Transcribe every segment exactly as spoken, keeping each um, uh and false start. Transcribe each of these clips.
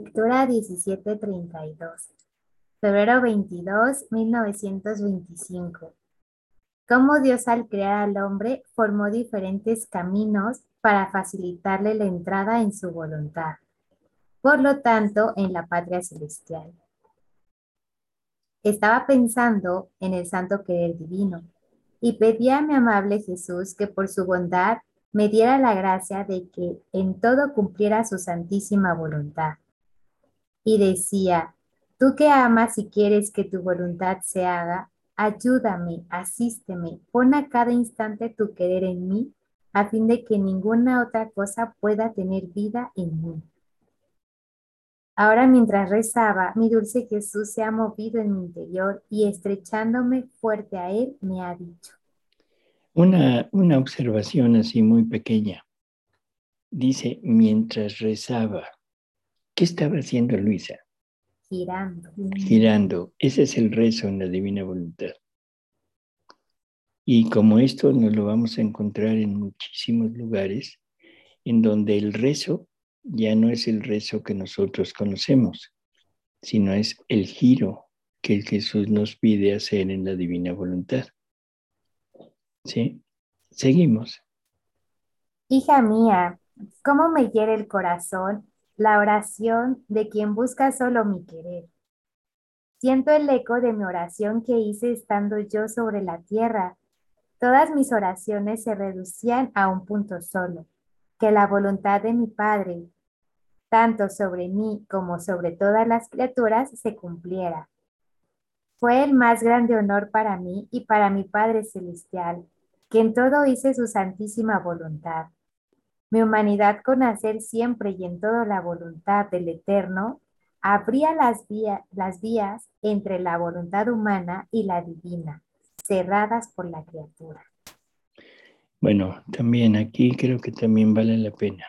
Lectura diecisiete treinta y dos. Febrero veintidós, mil novecientos veinticinco. Cómo Dios al crear al hombre formó diferentes caminos para facilitarle la entrada en su voluntad, por lo tanto, en la patria celestial. Estaba pensando en el santo querer divino y pedía a mi amable Jesús que por su bondad me diera la gracia de que en todo cumpliera su santísima voluntad. Y decía, tú que amas y quieres que tu voluntad se haga, ayúdame, asísteme, pon a cada instante tu querer en mí, a fin de que ninguna otra cosa pueda tener vida en mí. Ahora mientras rezaba, mi dulce Jesús se ha movido en mi interior y estrechándome fuerte a él, me ha dicho, Una, una observación así muy pequeña. Dice, mientras rezaba, ¿qué estaba haciendo Luisa? girando. Girando. Ese es el rezo en la divina voluntad. Y como esto nos lo vamos a encontrar en muchísimos lugares, en donde el rezo ya no es el rezo que nosotros conocemos, sino es el giro que Jesús nos pide hacer en la divina voluntad. ¿Sí? Seguimos. Hija mía, ¿cómo me hiere el corazón la oración de quien busca solo mi querer? Siento el eco de mi oración que hice estando yo sobre la tierra. Todas mis oraciones se reducían a un punto solo, que la voluntad de mi Padre, tanto sobre mí como sobre todas las criaturas, se cumpliera. Fue el más grande honor para mí y para mi Padre Celestial, que en todo hice su santísima voluntad. Mi humanidad con hacer siempre y en todo la voluntad del Eterno, abría las, vía- las vías entre la voluntad humana y la divina, cerradas por la criatura. Bueno, también aquí creo que también vale la pena.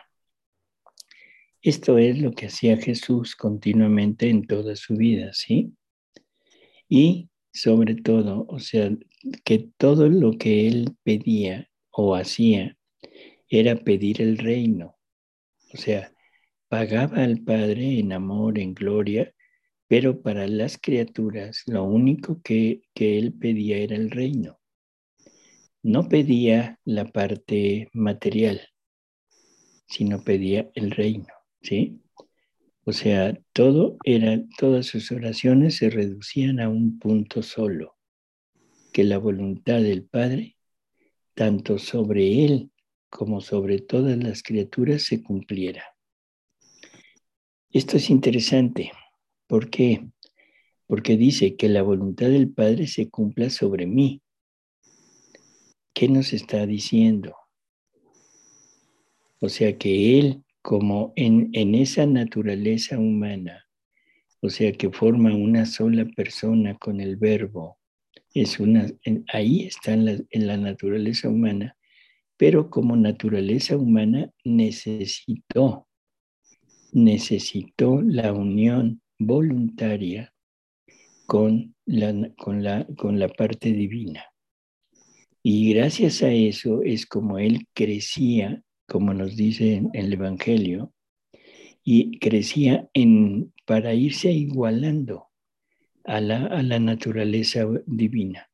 Esto es lo que hacía Jesús continuamente en toda su vida, ¿sí? Y sobre todo, o sea, que todo lo que él pedía o hacía era pedir el reino. O sea, pagaba al Padre en amor, en gloria, pero para las criaturas lo único que, que él pedía era el reino. No pedía la parte material, sino pedía el reino, ¿sí? O sea, todo era, todas sus oraciones se reducían a un punto solo, que la voluntad del Padre, tanto sobre él como sobre todas las criaturas, se cumpliera. Esto es interesante. ¿Por qué? Porque dice que la voluntad del Padre se cumpla sobre mí. ¿Qué nos está diciendo? O sea que Él, como en, en esa naturaleza humana, o sea que forma una sola persona con el verbo, es una, en, ahí está en la, en la naturaleza humana, pero como naturaleza humana necesitó, necesitó la unión voluntaria con la, con la, con la parte divina. Y gracias a eso es como él crecía, como nos dice en el Evangelio, y crecía en, para irse igualando a la, a la naturaleza divina.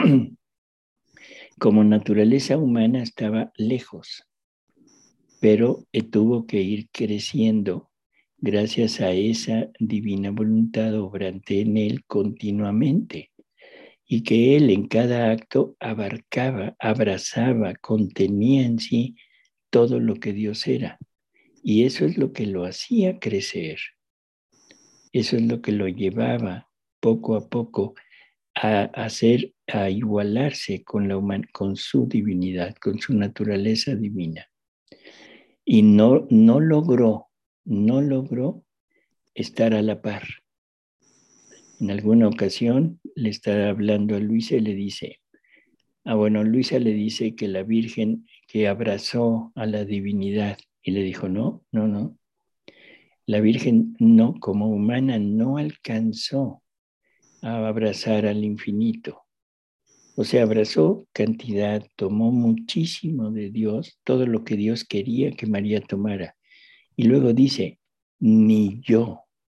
Como naturaleza humana estaba lejos, pero tuvo que ir creciendo gracias a esa divina voluntad obrante en él continuamente y que él en cada acto abarcaba, abrazaba, contenía en sí todo lo que Dios era. Y eso es lo que lo hacía crecer. Eso es lo que lo llevaba poco a poco a hacer, a igualarse con, la human, con su divinidad, con su naturaleza divina. Y no, no logró, no logró estar a la par. En alguna ocasión le está hablando a Luisa y le dice, ah, bueno, Luisa le dice que la Virgen que abrazó a la divinidad y le dijo, no, no, no, la Virgen no, como humana, no alcanzó a abrazar al infinito. O sea, abrazó cantidad, tomó muchísimo de Dios, todo lo que Dios quería que María tomara. Y luego dice, ni yo.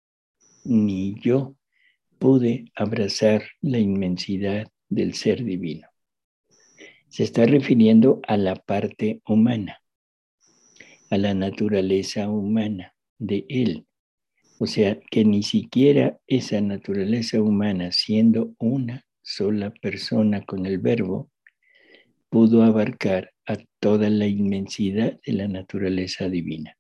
ni yo pude abrazar la inmensidad del ser divino. Se está refiriendo a la parte humana, a la naturaleza humana de él. O sea, que ni siquiera esa naturaleza humana, siendo una sola persona con el verbo, pudo abarcar a toda la inmensidad de la naturaleza divina.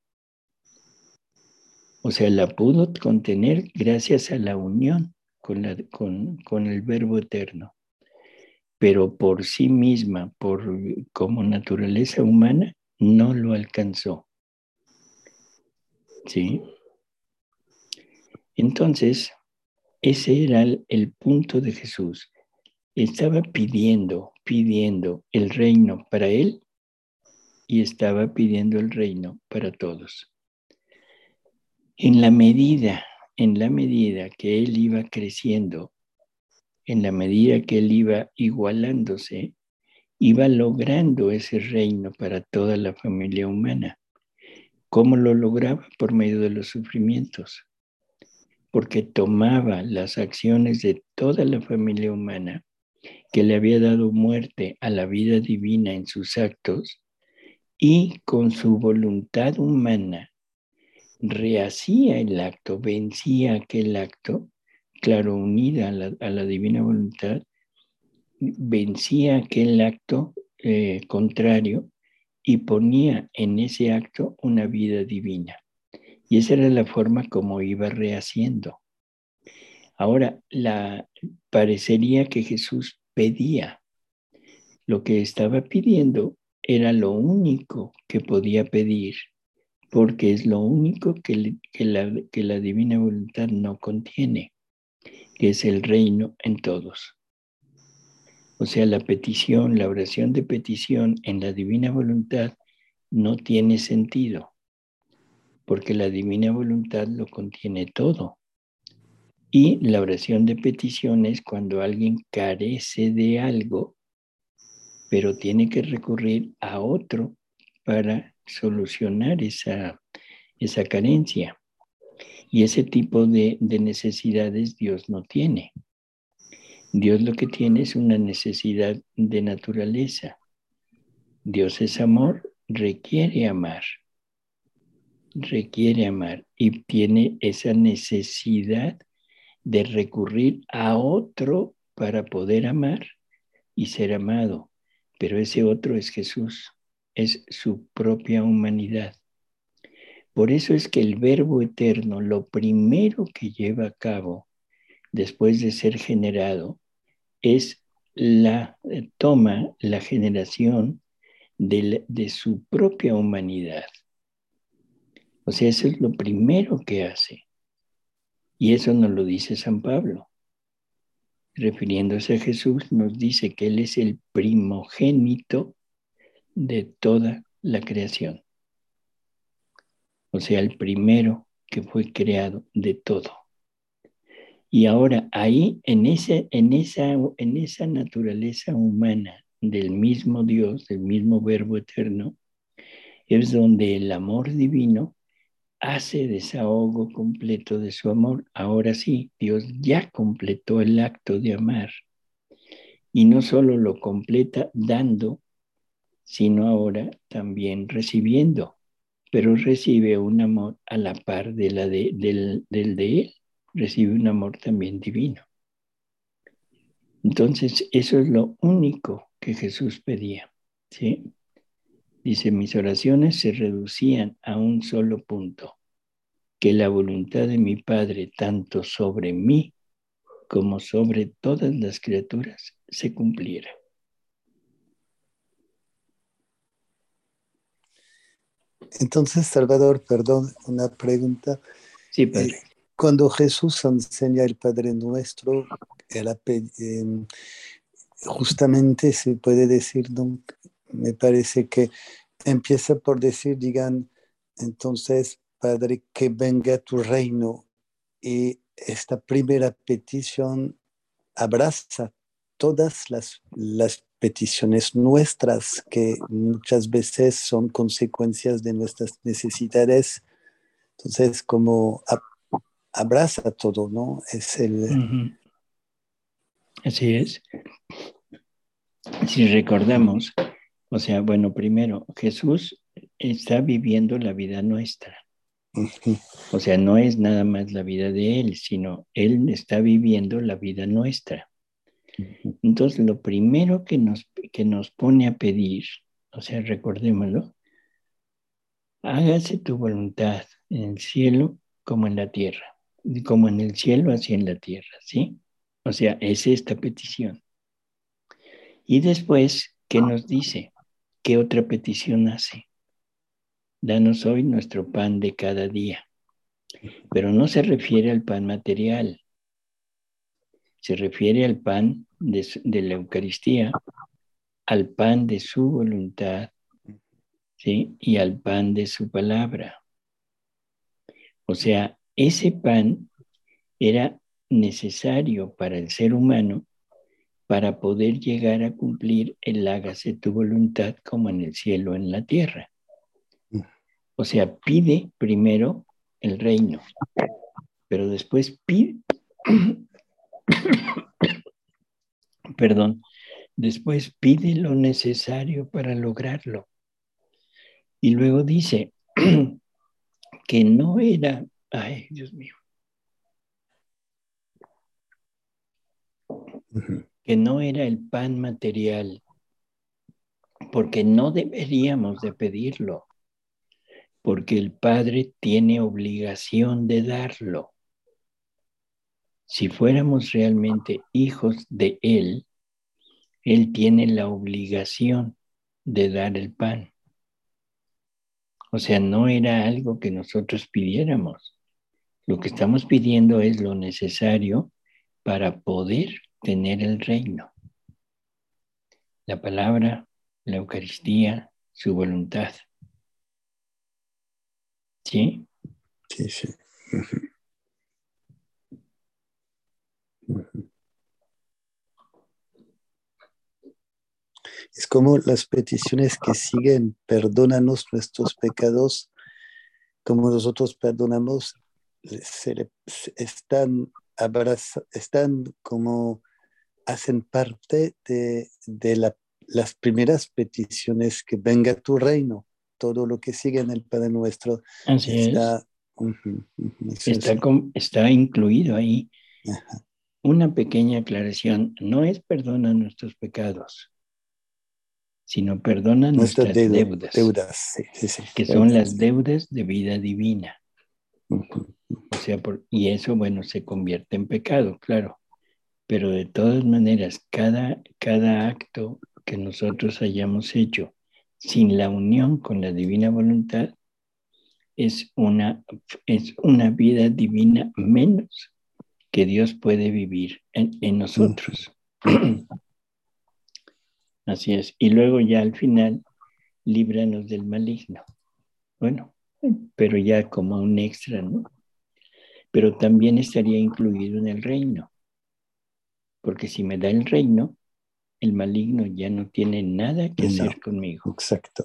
O sea, la pudo contener gracias a la unión con, la, con, con el verbo eterno. Pero por sí misma, por, como naturaleza humana, no lo alcanzó. ¿Sí? Entonces, ese era el, el punto de Jesús. Estaba pidiendo, pidiendo el reino para él y estaba pidiendo el reino para todos. En la medida, en la medida que él iba creciendo, en la medida que él iba igualándose, iba logrando ese reino para toda la familia humana. ¿Cómo lo lograba? Por medio de los sufrimientos. Porque tomaba las acciones de toda la familia humana que le había dado muerte a la vida divina en sus actos y con su voluntad humana rehacía el acto, vencía aquel acto, claro, unida a la, a la divina voluntad, vencía aquel acto eh, contrario y ponía en ese acto una vida divina. Y esa era la forma como iba rehaciendo. Ahora, la, parecería que Jesús pedía. Lo que estaba pidiendo era lo único que podía pedir, porque es lo único que, que, la, que la divina voluntad no contiene, que es el reino en todos. O sea, la petición, la oración de petición en la divina voluntad no tiene sentido, porque la divina voluntad lo contiene todo. Y la oración de petición es cuando alguien carece de algo, pero tiene que recurrir a otro para solucionar esa, esa carencia. Y ese tipo de, de necesidades Dios no tiene. Dios lo que tiene es una necesidad de naturaleza. Dios es amor, requiere amar. Requiere amar y tiene esa necesidad de recurrir a otro para poder amar y ser amado. Pero ese otro es Jesús, es su propia humanidad. Por eso es que el Verbo Eterno, lo primero que lleva a cabo después de ser generado, es la eh, toma, la generación de, de su propia humanidad. O sea, eso es lo primero que hace. Y eso nos lo dice San Pablo. Refiriéndose a Jesús, nos dice que Él es el primogénito de toda la creación. O sea, el primero que fue creado de todo. Y ahora ahí, en, ese, en, esa, en esa naturaleza humana del mismo Dios, del mismo Verbo Eterno, es donde el amor divino hace desahogo completo de su amor. Ahora sí, Dios ya completó el acto de amar. Y no solo lo completa dando, sino ahora también recibiendo. Pero recibe un amor a la par de la de, del, del de Él. Recibe un amor también divino. Entonces, eso es lo único que Jesús pedía. ¿Sí? Dice, mis oraciones se reducían a un solo punto, que la voluntad de mi Padre, tanto sobre mí como sobre todas las criaturas, se cumpliera. Entonces, Salvador, perdón, una pregunta. Sí, Padre. Eh, cuando Jesús enseña el Padre Nuestro, era, eh, justamente se puede decir, ¿no? Me parece que empieza por decir, digan, entonces, Padre, que venga tu reino. Y esta primera petición abraza todas las, las peticiones nuestras, que muchas veces son consecuencias de nuestras necesidades. Entonces, como abraza todo, ¿no? Es el... Uh-huh. Así es. Si recordamos, o sea, bueno, primero, Jesús está viviendo la vida nuestra. Uh-huh. O sea, no es nada más la vida de Él, sino Él está viviendo la vida nuestra. Uh-huh. Entonces, lo primero que nos, que nos pone a pedir, o sea, recordémoslo, hágase tu voluntad en el cielo como en la tierra, como en el cielo, así en la tierra, ¿sí? O sea, es esta petición. Y después, ¿qué nos dice? ¿Qué otra petición hace? Danos hoy nuestro pan de cada día. Pero no se refiere al pan material, se refiere al pan de, de la Eucaristía, al pan de su voluntad, ¿sí? Y al pan de su palabra. O sea, ese pan era necesario para el ser humano para poder llegar a cumplir el hágase tu voluntad como en el cielo, en la tierra. O sea, pide primero el reino, pero después pide, perdón, después pide lo necesario para lograrlo. Y luego dice que no era, ay, Dios mío, uh-huh. que no era el pan material, porque no deberíamos de pedirlo, porque el Padre tiene obligación de darlo. Si fuéramos realmente hijos de Él, Él tiene la obligación de dar el pan. O sea, no era algo que nosotros pidiéramos. Lo que estamos pidiendo es lo necesario para poder tener el reino. La palabra, la Eucaristía, su voluntad. ¿Sí? Sí, sí. Uh-huh. Uh-huh. Es como las peticiones que siguen, perdónanos nuestros pecados, como nosotros perdonamos, se le, se están, abraza, están como, hacen parte de, de la, las primeras peticiones, que venga tu reino, todo lo que sigue en el Padre Nuestro. Así está, es. Uh-huh, uh-huh, Está, con, está incluido ahí. Ajá. Una pequeña aclaración, no es perdona nuestros pecados, sino perdona nuestras, nuestras deuda, deudas, deudas sí, sí, sí, que deudas. son las deudas de vida divina. Uh-huh. O sea, por, y eso, bueno, se convierte en pecado, claro, pero de todas maneras, cada, cada acto que nosotros hayamos hecho sin la unión con la divina voluntad es una, es una vida divina menos que Dios puede vivir en, en nosotros. Uh-huh. Así es. Y luego ya al final, líbranos del maligno. Bueno, pero ya como un extra, ¿no? Pero también estaría incluido en el reino. Porque si me da el reino, el maligno ya no tiene nada que no, hacer conmigo. Exacto.